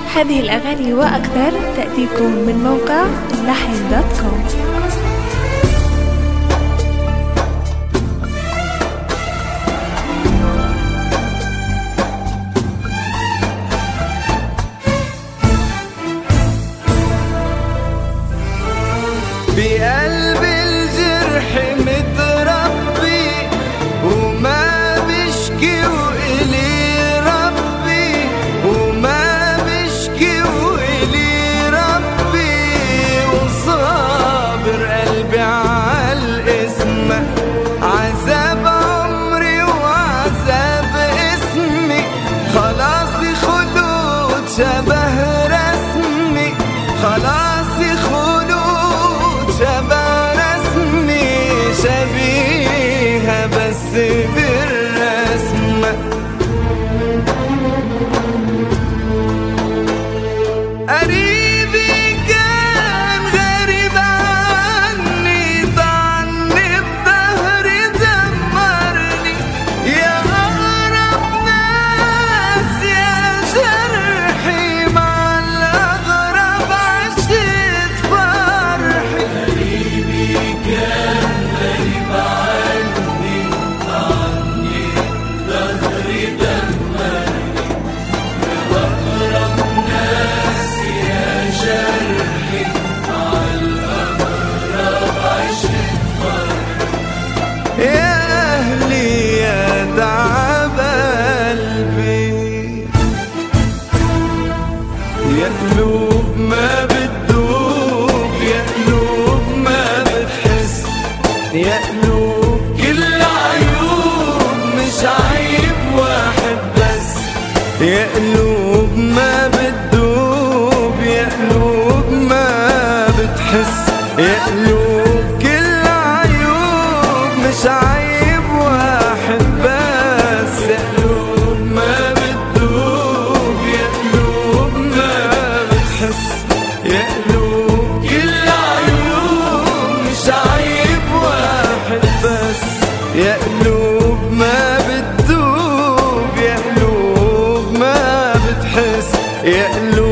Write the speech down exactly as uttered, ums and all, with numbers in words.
هذه الأغاني وأكثر تأتيكم من موقع لحن دوت كوم. بقلب الجرح متربي وما بشكي وإلي ربي، وما بشكي وإلي ربي، وصابر قلبي عالاسم، عذاب عمري وعذاب اسمي، خلاص خلود شبه رسمي، خلاص خلود شبه رسمي، شبيهة بس بالرسم. قريبي كان غريب عني، ضعني بظهري دمرني، يا أقرب ناس يا جرحي، مع الأغرب عشت فرحي. قريبي كان غريب عني، ضعني بظهري دمرني، يا أقرب ناس يا جرحي، مع الأغرب عشت فرحي. يا أهلي يا تعب قلبي، يا قلوب ما بتدوب، يا قلوب ما بتحس، يا قلوب كل عيوب مش عيب واحد بس، يا قلوب ما بتدوب، يا قلوب ما بتحس، يا قلوب كل عيوب مش عيب واحد بس، يا قلوب ما بتدوب، يا قلوب ما بتحس، يا قلوب كل عيوب مش عيب واحد بس، يا قلوب ما بتدوب، يا قلوب ما بتحس، يا قلوب